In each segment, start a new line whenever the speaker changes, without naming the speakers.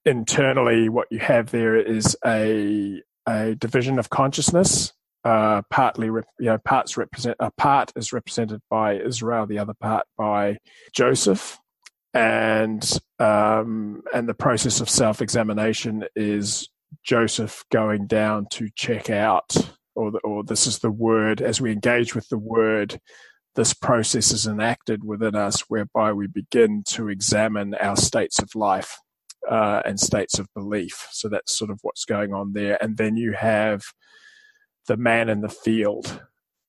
internally, what you have there is a division of consciousness. Partly, parts represent a part is represented by Israel, the other part by Joseph, and the process of self-examination is Joseph going down to check out, or this is the word. As we engage with the word, this process is enacted within us, whereby we begin to examine our states of life and states of belief. So that's sort of what's going on there. And then you have the man in the field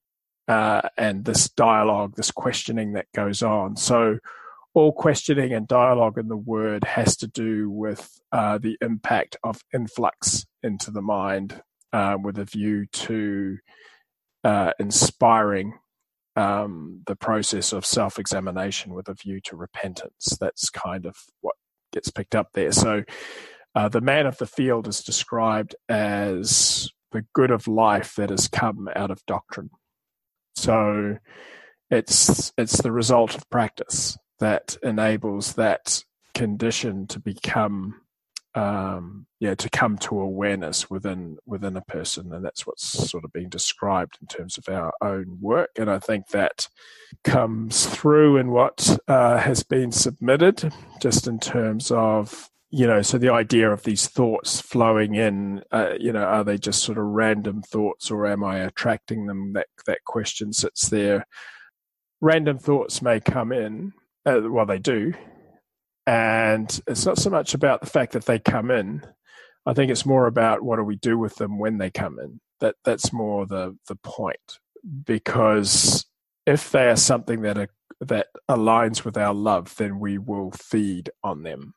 and this dialogue, this questioning that goes on. So all questioning and dialogue in the word has to do with the impact of influx into the mind with a view to inspiring the process of self-examination with a view to repentance. That's kind of what gets picked up there. So the man of the field is described as the good of life that has come out of doctrine. So it's the result of practice that enables that condition to become to come to awareness within a person, and that's what's sort of being described in terms of our own work. And I think that comes through in what has been submitted, just in terms of so the idea of these thoughts flowing in, are they just sort of random thoughts, or am I attracting them? That question sits there. Random thoughts may come in, they do. And it's not so much about the fact that they come in. I think it's more about what do we do with them when they come in. That's more the point. Because if they are something that aligns with our love, then we will feed on them.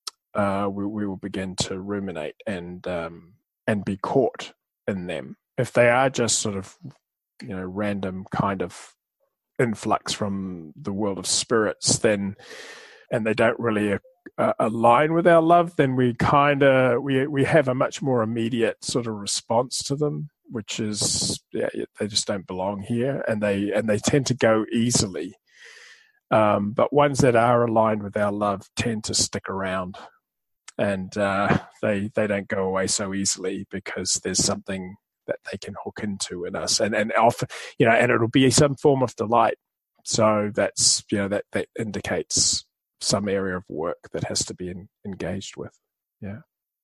We will begin to ruminate and be caught in them. If they are just sort of random kind of influx from the world of spirits, then and they don't really align with our love, then we have a much more immediate sort of response to them, which is they just don't belong here, and they tend to go easily. But ones that are aligned with our love tend to stick around, and they don't go away so easily, because there's something that they can hook into in us, and often and it'll be some form of delight. So that's that indicates some area of work that has to be engaged with. Yeah.